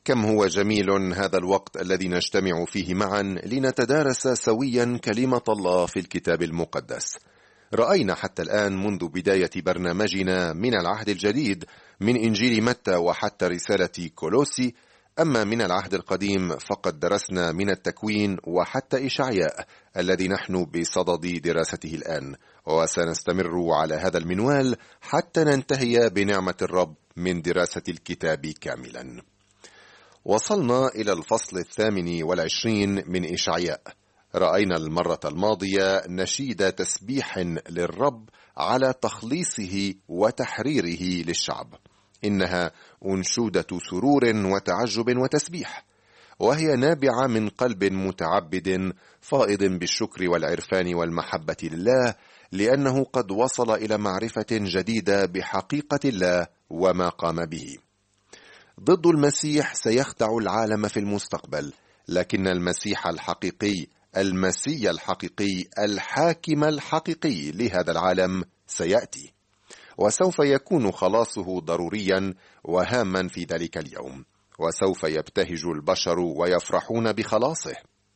كم هو جميل هذا الوقت الذي نجتمع فيه معا لنتدارس سويا كلمة الله في الكتاب المقدس. رأينا حتى الآن منذ بداية برنامجنا من العهد الجديد من إنجيل متى وحتى رسالة كولوسي، أما من العهد القديم فقد درسنا من التكوين وحتى إشعياء الذي نحن بصدد دراسته الآن، وسنستمر على هذا المنوال حتى ننتهي بنعمة الرب من دراسة الكتاب كاملا. وصلنا إلى الفصل 28 من إشعياء. رأينا المرة الماضية نشيد تسبيح للرب على تخليصه وتحريره للشعب، إنها أنشودة سرور وتعجب وتسبيح، وهي نابعة من قلب متعبد فائض بالشكر والعرفان والمحبة لله، لأنه قد وصل إلى معرفة جديدة بحقيقة الله وما قام به. ضد المسيح سيخدع العالم في المستقبل، لكن المسيح الحقيقي، المسيح الحقيقي، الحاكم الحقيقي لهذا العالم سيأتي، وسوف يكون خلاصه ضروريا وهاما في ذلك اليوم، وسوف يبتهج البشر ويفرحون بخلاصه.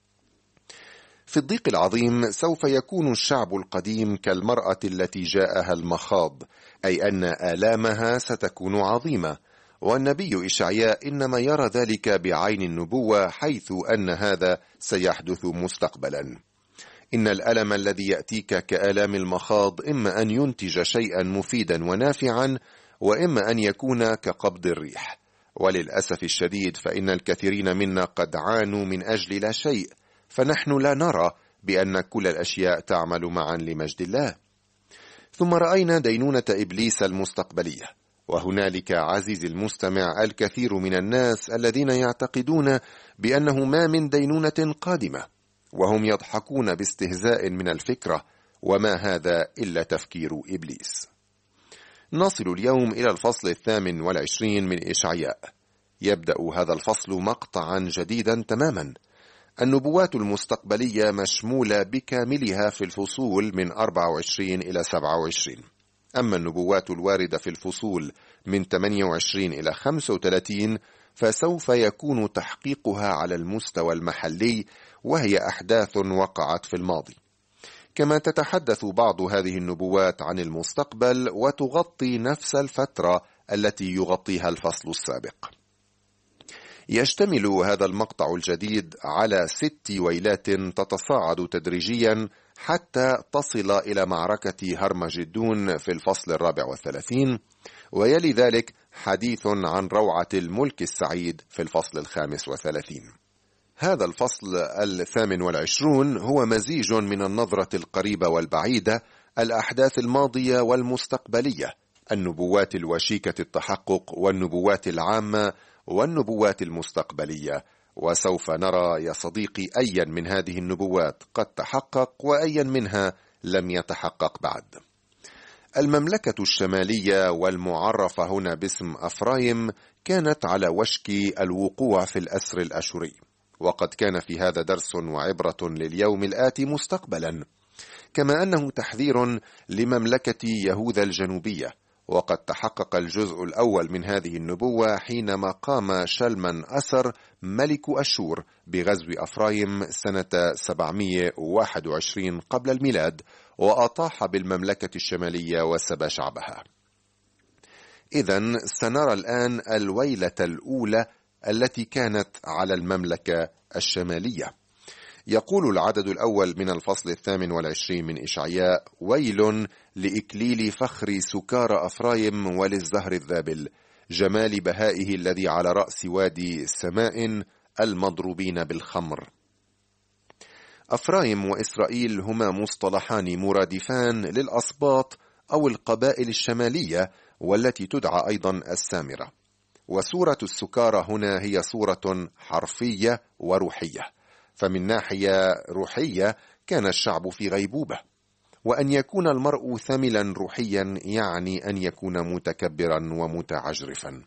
في الضيق العظيم سوف يكون الشعب القديم كالمرأة التي جاءها المخاض، أي أن آلامها ستكون عظيمة، والنبي إشعياء إنما يرى ذلك بعين النبوة، حيث أن هذا سيحدث مستقبلا. إن الألم الذي يأتيك كآلام المخاض إما أن ينتج شيئا مفيدا ونافعا، وإما أن يكون كقبض الريح. وللأسف الشديد فإن الكثيرين منا قد عانوا من أجل لا شيء، فنحن لا نرى بأن كل الأشياء تعمل معا لمجد الله. ثم رأينا دينونة إبليس المستقبلية، وهنالك عزيزي المستمع الكثير من الناس الذين يعتقدون بأنه ما من دينونة قادمة، وهم يضحكون باستهزاء من الفكرة، وما هذا إلا تفكير إبليس. نصل اليوم إلى الفصل 28 من إشعياء. يبدأ هذا الفصل مقطعا جديدا تماما. النبوات المستقبلية مشمولة بكاملها في الفصول من 24 إلى 27، أما النبوات الواردة في الفصول من 28 إلى 35 فسوف يكون تحقيقها على المستوى المحلي، وهي أحداث وقعت في الماضي. كما تتحدث بعض هذه النبوات عن المستقبل وتغطي نفس الفترة التي يغطيها الفصل السابق. يشتمل هذا المقطع الجديد على 6 ويلات تتصاعد تدريجيا حتى تصل إلى معركة هرمجدون في الفصل 34، ويلي ذلك حديث عن روعة الملك السعيد في الفصل 35. هذا الفصل 28 هو مزيج من النظرة القريبة والبعيدة، الأحداث الماضية والمستقبلية، النبوات الوشيكة التحقق والنبوات العامة والنبوات المستقبلية. وسوف نرى يا صديقي أيا من هذه النبوات قد تحقق وأيا منها لم يتحقق بعد. المملكة الشمالية والمعرفة هنا باسم أفرايم كانت على وشك الوقوع في الأسر الأشوري، وقد كان في هذا درس وعبرة لليوم الآتي مستقبلا، كما أنه تحذير لمملكة يهوذا الجنوبية. وقد تحقق الجزء الأول من هذه النبوة حينما قام شلمن أسر ملك أشور بغزو أفرايم سنة 721 قبل الميلاد، وأطاح بالمملكة الشمالية وسبى شعبها. إذن سنرى الآن الويلة الأولى التي كانت على المملكة الشمالية. يقول العدد الأول من الفصل 28 من إشعياء: ويل لإكليل فخر سكار أفرايم وللزهر الذابل، جمال بهائه الذي على رأس وادي سماء المضروبين بالخمر. أفرايم وإسرائيل هما مصطلحان مرادفان للأسباط أو القبائل الشمالية، والتي تدعى أيضا السامرة. وسورة السكارى هنا هي سورة حرفية وروحية، فمن ناحية روحية كان الشعب في غيبوبة، وأن يكون المرء ثملا روحيا يعني أن يكون متكبرا ومتعجرفا.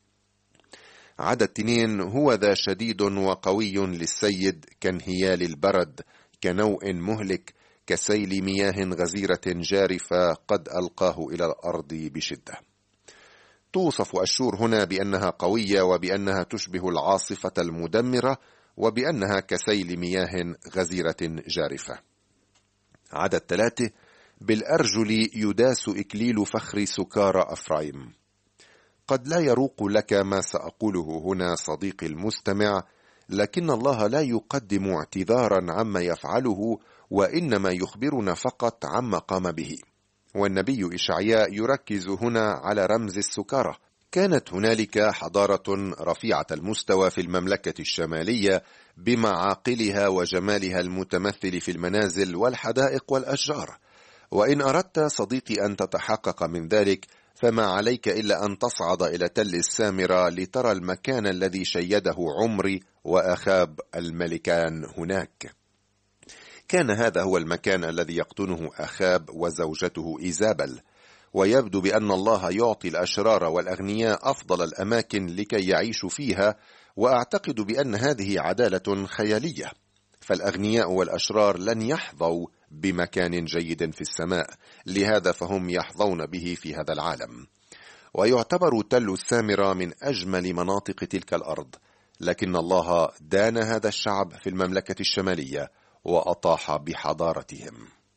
عدد 2: هو ذا شديد وقوي للسيد كانهيال البرد، كنوء مهلك، كسيل مياه غزيرة جارفة، قد ألقاه إلى الأرض بشدة. توصف أشور هنا بأنها قوية، وبأنها تشبه العاصفة المدمرة، وبأنها كسيل مياه غزيرة جارفة. عدد 3: بالأرجل يداس إكليل فخر سكارى أفرايم. قد لا يروق لك ما سأقوله هنا صديقي المستمع، لكن الله لا يقدم اعتذارا عما يفعله، وإنما يخبرنا فقط عما قام به. والنبي إشعياء يركز هنا على رمز السكارى. كانت هنالك حضارة رفيعة المستوى في المملكة الشمالية بمعاقلها وجمالها المتمثل في المنازل والحدائق والأشجار. وإن أردت صديقي أن تتحقق من ذلك، فما عليك إلا أن تصعد إلى تل السامرة لترى المكان الذي شيده عمري وأخاب الملكان هناك. كان هذا هو المكان الذي يقطنه أخاب وزوجته إيزابل، ويبدو بأن الله يعطي الأشرار والأغنياء أفضل الأماكن لكي يعيشوا فيها، وأعتقد بأن هذه عدالة خيالية، فالأغنياء والأشرار لن يحظوا بمكان جيد في السماء، لهذا فهم يحظون به في هذا العالم. ويعتبر تل السامرة من أجمل مناطق تلك الأرض، لكن الله دان هذا الشعب في المملكة الشمالية وأطاح بحضارتهم.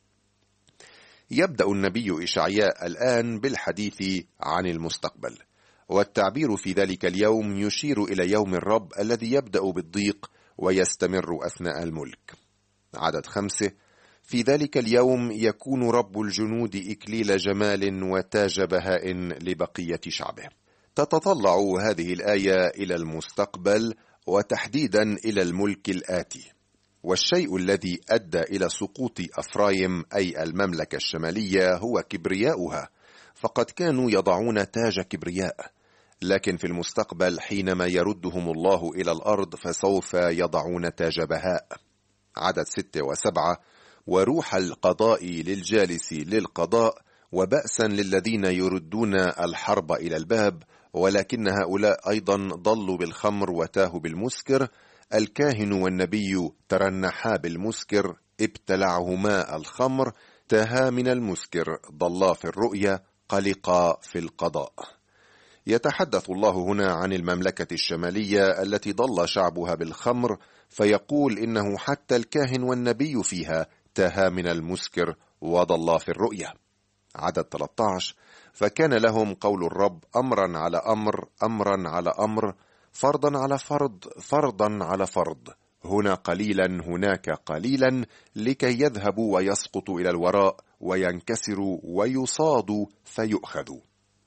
يبدأ النبي إشعياء الآن بالحديث عن المستقبل، والتعبير في ذلك اليوم يشير إلى يوم الرب الذي يبدأ بالضيق ويستمر أثناء الملك. عدد 5: في ذلك اليوم يكون رب الجنود إكليل جمال وتاج بهاء لبقية شعبه. تتطلع هذه الآية إلى المستقبل، وتحديدا إلى الملك الآتي. والشيء الذي أدى إلى سقوط أفرايم أي المملكة الشمالية هو كبرياؤها، فقد كانوا يضعون تاج كبرياء، لكن في المستقبل حينما يردهم الله إلى الأرض فسوف يضعون تاج بهاء. عدد 6 و7: وروح القضاء للجالس للقضاء، وبأسا للذين يردون الحرب إلى الباب، ولكن هؤلاء أيضا ضلوا بالخمر وتاهوا بالمسكر. الكاهن والنبي ترنحا بالمسكر، ابتلعهما الخمر، تاها من المسكر، ضلا في الرؤيا، قلقا في القضاء. يتحدث الله هنا عن المملكة الشمالية التي ضل شعبها بالخمر، فيقول إنه حتى الكاهن والنبي فيها تاها من المسكر وضلا في الرؤيا. عدد 13: فكان لهم قول الرب أمرا على أمر، أمرا على أمر، فرضا على فرض، فرضا على فرض، هنا قليلا هناك قليلا، لكي يذهبوا ويسقطوا إلى الوراء وينكسروا ويصادوا فيؤخذوا.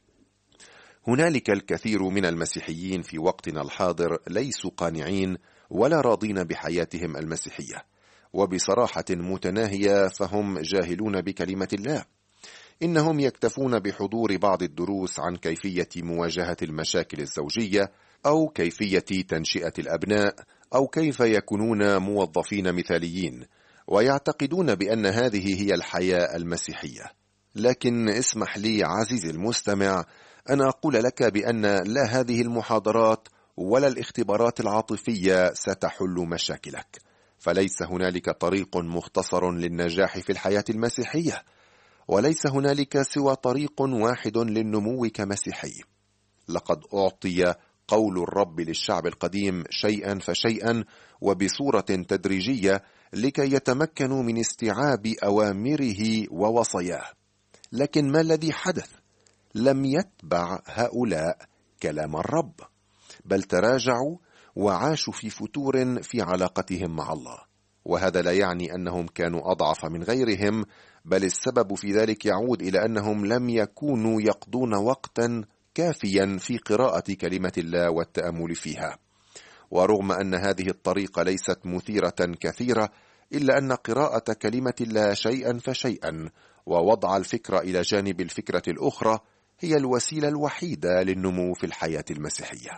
هنالك الكثير من المسيحيين في وقتنا الحاضر ليسوا قانعين ولا راضين بحياتهم المسيحية، وبصراحة متناهية فهم جاهلون بكلمة الله. إنهم يكتفون بحضور بعض الدروس عن كيفية مواجهة المشاكل الزوجية، أو كيفية تنشئة الأبناء، أو كيف يكونون موظفين مثاليين، ويعتقدون بأن هذه هي الحياة المسيحية. لكن اسمح لي عزيزي المستمع أن أقول لك بأن لا هذه المحاضرات ولا الاختبارات العاطفية ستحل مشاكلك، فليس هنالك طريق مختصر للنجاح في الحياة المسيحية، وليس هنالك سوى طريق واحد للنمو كمسيحي. لقد أعطي قول الرب للشعب القديم شيئا فشيئا وبصورة تدريجية لكي يتمكنوا من استيعاب أوامره ووصاياه. لكن ما الذي حدث؟ لم يتبع هؤلاء كلام الرب، بل تراجعوا وعاشوا في فتور في علاقتهم مع الله. وهذا لا يعني أنهم كانوا أضعف من غيرهم، بل السبب في ذلك يعود إلى أنهم لم يكونوا يقضون وقتا كافيا في قراءة كلمة الله والتأمل فيها. ورغم أن هذه الطريقة ليست مثيرة كثيرة، إلا أن قراءة كلمة الله شيئا فشيئا ووضع الفكرة إلى جانب الفكرة الأخرى هي الوسيلة الوحيدة للنمو في الحياة المسيحية.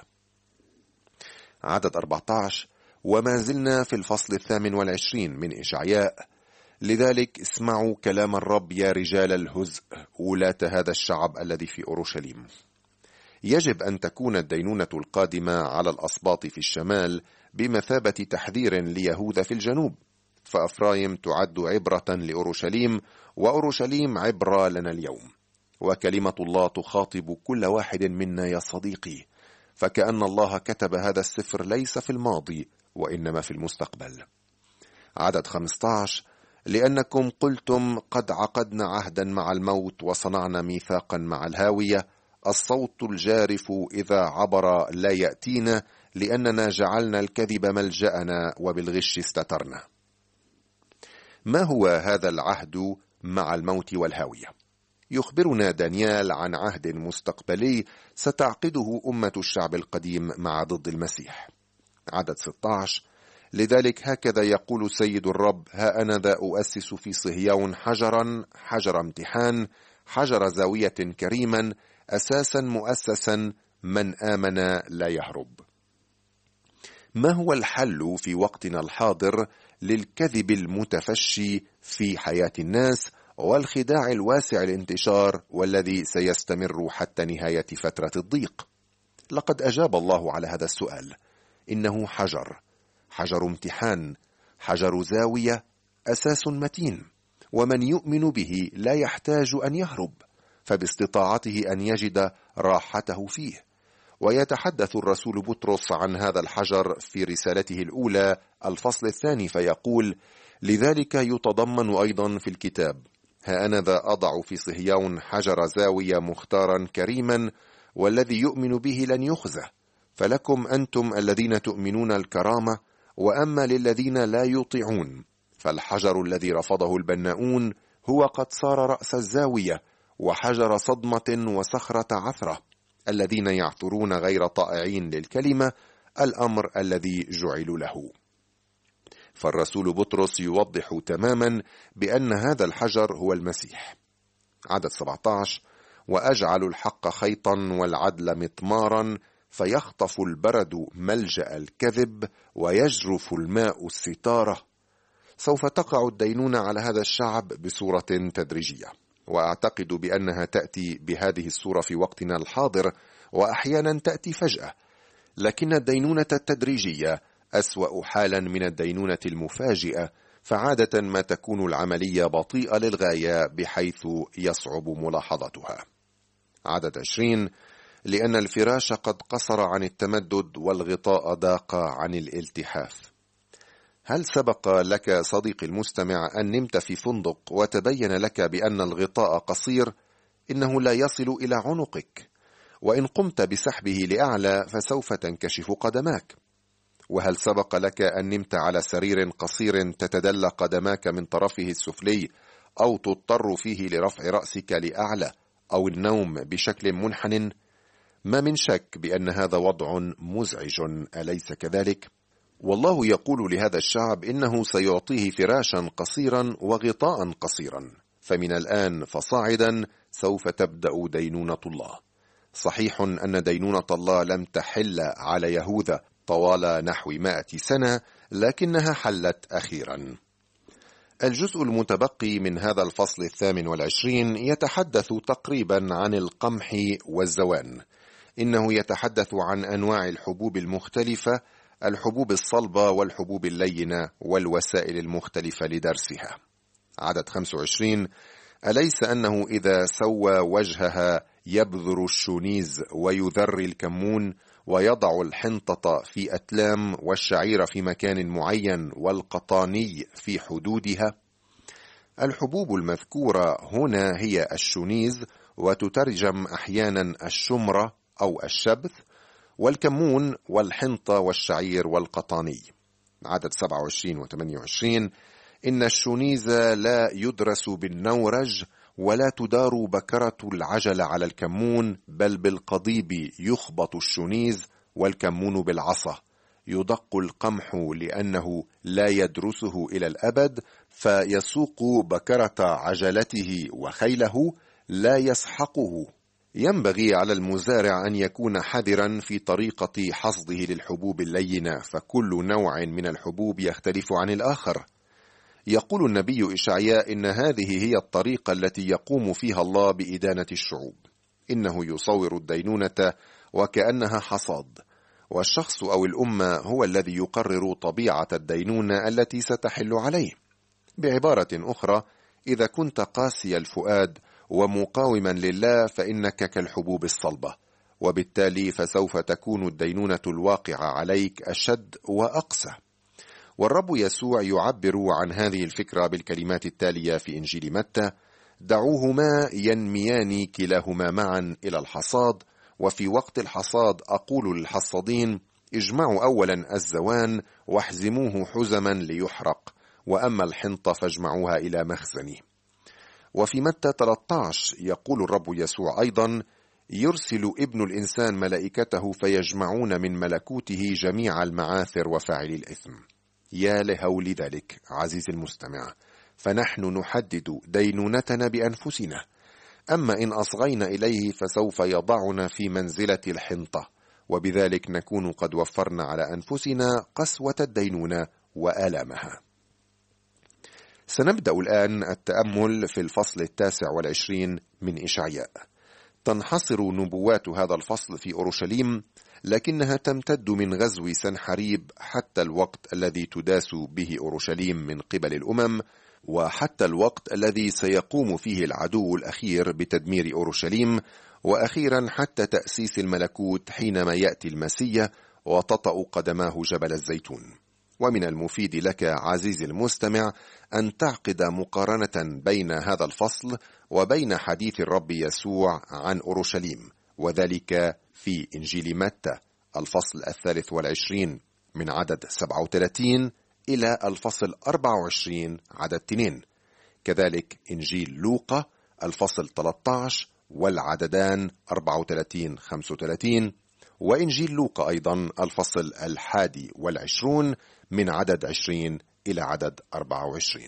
عدد 14: وما زلنا في الفصل 28 من إشعياء. لذلك اسمعوا كلام الرب يا رجال الهزء، ولاة هذا الشعب الذي في أورشليم. يجب أن تكون الدينونة القادمة على الأسباط في الشمال بمثابة تحذير ليهوذا في الجنوب، فأفرايم تعد عبرة لأورشليم، وأورشليم عبرة لنا اليوم. وكلمة الله تخاطب كل واحد منا يا صديقي، فكأن الله كتب هذا السفر ليس في الماضي وإنما في المستقبل. عدد 15: لأنكم قلتم قد عقدنا عهدا مع الموت وصنعنا ميثاقا مع الهاوية، الصوت الجارف إذا عبر لا يأتينا، لأننا جعلنا الكذب ملجأنا وبالغش استترنا. ما هو هذا العهد مع الموت والهاوية؟ يخبرنا دانيال عن عهد مستقبلي ستعقده أمة الشعب القديم مع ضد المسيح. عدد 16: لذلك هكذا يقول سيد الرب: ها أنا ذا أؤسس في صهيون حجرا، حجر امتحان، حجر زاوية كريما، أساسا مؤسسا، من آمن لا يهرب. ما هو الحل في وقتنا الحاضر للكذب المتفشي في حياة الناس والخداع الواسع الانتشار والذي سيستمر حتى نهاية فترة الضيق؟ لقد أجاب الله على هذا السؤال: إنه حجر امتحان، حجر زاوية، أساس متين، ومن يؤمن به لا يحتاج أن يهرب، فباستطاعته أن يجد راحته فيه. ويتحدث الرسول بطرس عن هذا الحجر في رسالته الأولى الفصل 2 فيقول: لذلك يتضمن أيضا في الكتاب: ها أنا ذا أضع في صهيون حجر زاوية مختارا كريما، والذي يؤمن به لن يخزى. فلكم أنتم الذين تؤمنون الكرامة، وأما للذين لا يطيعون فالحجر الذي رفضه البناؤون هو قد صار رأس الزاوية، وحجر صدمة وصخرة عثرة، الذين يعثرون غير طائعين للكلمة، الأمر الذي جعلوا له. فالرسول بطرس يوضح تماما بأن هذا الحجر هو المسيح. عدد 17: وأجعل الحق خيطا والعدل مطمارا، فيخطف البرد ملجأ الكذب ويجرف الماء الستارة. سوف تقع الدينونة على هذا الشعب بصورة تدريجية، وأعتقد بأنها تأتي بهذه الصورة في وقتنا الحاضر، وأحيانا تأتي فجأة، لكن الدينونة التدريجية أسوأ حالا من الدينونة المفاجئة، فعادة ما تكون العملية بطيئة للغاية بحيث يصعب ملاحظتها. عدد 20: لأن الفراش قد قصر عن التمدد، والغطاء ضاق عن الالتحاف. هل سبق لك صديقي المستمع أن نمت في فندق وتبين لك بأن الغطاء قصير؟ إنه لا يصل إلى عنقك، وإن قمت بسحبه لأعلى فسوف تنكشف قدماك. وهل سبق لك أن نمت على سرير قصير تتدلى قدماك من طرفه السفلي، أو تضطر فيه لرفع رأسك لأعلى، أو النوم بشكل منحن؟ ما من شك بأن هذا وضع مزعج، أليس كذلك؟ والله يقول لهذا الشعب إنه سيعطيه فراشا قصيرا وغطاء قصيرا، فمن الآن فصاعدا سوف تبدأ دينونة الله. صحيح أن دينونة الله لم تحل على يهوذا طوال نحو 100 سنة، لكنها حلت أخيرا. الجزء المتبقي من هذا الفصل 28 يتحدث تقريبا عن القمح والزوان. إنه يتحدث عن أنواع الحبوب المختلفة، الحبوب الصلبة والحبوب اللينة، والوسائل المختلفة لدرسها. عدد 25: أليس أنه إذا سوى وجهها يبذر الشونيز ويذر الكمون، ويضع الحنطة في أتلام، والشعير في مكان معين، والقطاني في حدودها؟ الحبوب المذكورة هنا هي الشونيز، وتترجم أحيانا الشمرة أو الشبث، والكمون والحنطة والشعير والقطاني. عدد 27 و 28: إن الشونيز لا يدرس بالنورج، ولا تدار بكرة العجل على الكمون، بل بالقضيب يخبط الشونيز، والكمون بالعصا. يدق القمح لأنه لا يدرسه إلى الأبد، فيسوق بكرة عجلته وخيله، لا يسحقه. ينبغي على المزارع أن يكون حذرا في طريقة حصده للحبوب اللينة، فكل نوع من الحبوب يختلف عن الآخر. يقول النبي إشعياء إن هذه هي الطريقة التي يقوم فيها الله بإدانة الشعوب. إنه يصور الدينونة وكأنها حصاد، والشخص أو الأمة هو الذي يقرر طبيعة الدينونة التي ستحل عليه. بعبارة أخرى، إذا كنت قاسي الفؤاد ومقاوما لله فإنك كالحبوب الصلبة، وبالتالي فسوف تكون الدينونة الواقعة عليك أشد وأقسى. والرب يسوع يعبر عن هذه الفكرة بالكلمات التالية في إنجيل متى: دعوهما ينميان كلاهما معا إلى الحصاد، وفي وقت الحصاد أقول للحصادين: اجمعوا أولا الزوان واحزموه حزما ليحرق، وأما الحنطة فاجمعوها إلى مخزنه. وفي متى 13 يقول الرب يسوع أيضا: يرسل ابن الإنسان ملائكته فيجمعون من ملكوته جميع المعاثر وفاعل الإثم. يا لهول ذلك عزيزي المستمع، فنحن نحدد دينونتنا بأنفسنا، أما إن أصغينا إليه فسوف يضعنا في منزلة الحنطة، وبذلك نكون قد وفرنا على أنفسنا قسوة الدينونة وآلامها. سنبدأ الآن التأمل في الفصل 29 من إشعياء. تنحصر نبوات هذا الفصل في أورشليم، لكنها تمتد من غزو سنحريب حتى الوقت الذي تداس به أورشليم من قبل الأمم، وحتى الوقت الذي سيقوم فيه العدو الأخير بتدمير أورشليم، وأخيرا حتى تأسيس الملكوت حينما يأتي المسيح وتطأ قدماه جبل الزيتون. ومن المفيد لك عزيزي المستمع أن تعقد مقارنة بين هذا الفصل وبين حديث الرب يسوع عن أورشليم، وذلك في إنجيل متى الفصل 23 من عدد 37 إلى الفصل 24 عدد 2، كذلك إنجيل لوقا الفصل 13 والعددان 34-35، وإنجيل لوقا أيضا الفصل 21 من عدد 20 إلى عدد 24.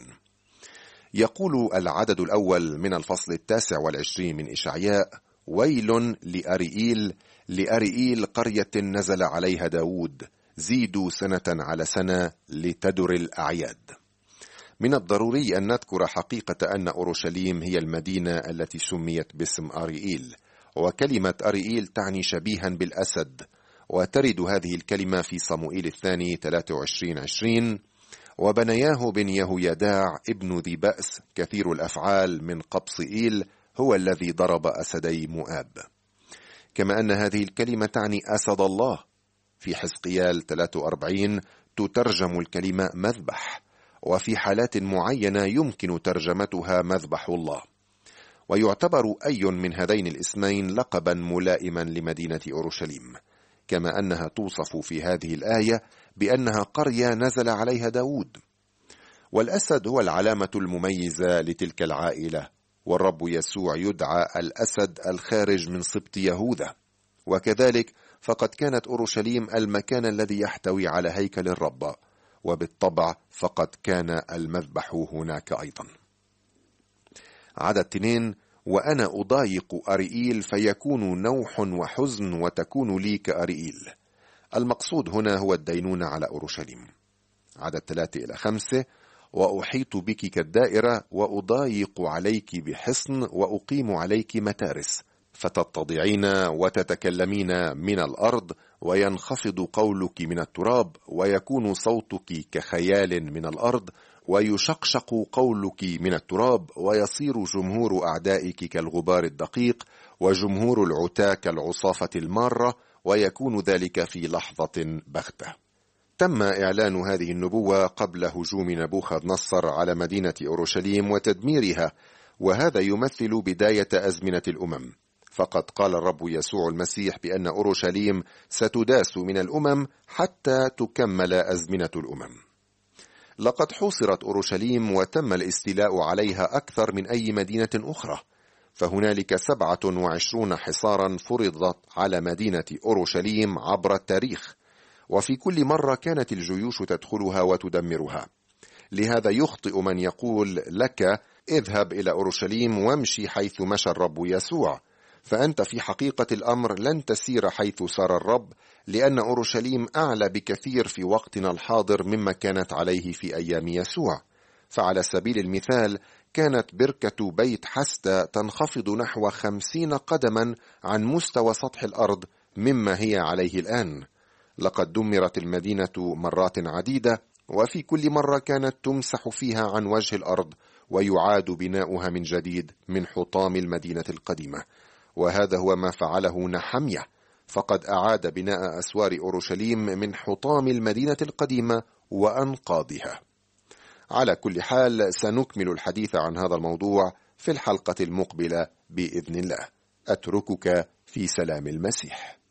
يقول العدد الأول من الفصل 29 من إشعياء: ويل لأريئيل، لأريئيل قرية نزل عليها داود، زيدوا سنة على سنة لتدر الأعياد. من الضروري أن نذكر حقيقة أن أورشليم هي المدينة التي سميت باسم أريئيل، وكلمة أريئيل تعني شبيها بالأسد، وترد هذه الكلمة في صموئيل الثاني 23:20: وبنياه بن يهويداع ابن ذي بأس كثير الأفعال من قبصئيل هو الذي ضرب أسدي مؤاب. كما أن هذه الكلمة تعني أسد الله. في حزقيال 43 تترجم الكلمة مذبح، وفي حالات معينة يمكن ترجمتها مذبح الله. ويعتبر أي من هذين الاسمين لقبا ملائما لمدينة أورشليم، كما أنها توصف في هذه الآية بأنها قرية نزل عليها داود. والأسد هو العلامة المميزة لتلك العائلة، والرب يسوع يدعى الأسد الخارج من سبط يهوذا. وكذلك فقد كانت أورشليم المكان الذي يحتوي على هيكل الرب، وبالطبع فقد كان المذبح هناك أيضا. عدد 2: وأنا أضايق أريئيل فيكون نوح وحزن وتكون لي كأريئيل. المقصود هنا هو الدينونة على أورشليم. عدد 3-5: وأحيط بك كالدائرة وأضايق عليك بحصن وأقيم عليك متارس، فتتضعين وتتكلمين من الأرض، وينخفض قولك من التراب، ويكون صوتك كخيال من الأرض، ويشقشق قولك من التراب، ويصير جمهور أعدائك كالغبار الدقيق، وجمهور العتاة كالعصافة المارة، ويكون ذلك في لحظة بغتة. تم إعلان هذه النبوة قبل هجوم نبوخذ نصر على مدينة أورشليم وتدميرها، وهذا يمثل بداية أزمنة الأمم. فقد قال الرب يسوع المسيح بأن أورشليم ستداس من الأمم حتى تكمل أزمنة الأمم. لقد حوصرت أورشليم وتم الاستيلاء عليها أكثر من أي مدينة أخرى، فهنالك 27 حصارا فرضت على مدينة أورشليم عبر التاريخ، وفي كل مرة كانت الجيوش تدخلها وتدمرها. لهذا يخطئ من يقول لك اذهب إلى أورشليم وامشي حيث مشى الرب يسوع، فأنت في حقيقة الأمر لن تسير حيث سار الرب، لأن أورشليم أعلى بكثير في وقتنا الحاضر مما كانت عليه في أيام يسوع. فعلى سبيل المثال كانت بركة بيت حسدة تنخفض نحو 50 قدما عن مستوى سطح الأرض مما هي عليه الآن. لقد دمرت المدينة مرات عديدة، وفي كل مرة كانت تمسح فيها عن وجه الأرض، ويعاد بناؤها من جديد من حطام المدينة القديمة. وهذا هو ما فعله نحمية، فقد أعاد بناء أسوار أورشليم من حطام المدينة القديمة وأنقاضها. على كل حال سنكمل الحديث عن هذا الموضوع في الحلقة المقبلة بإذن الله. أتركك في سلام المسيح.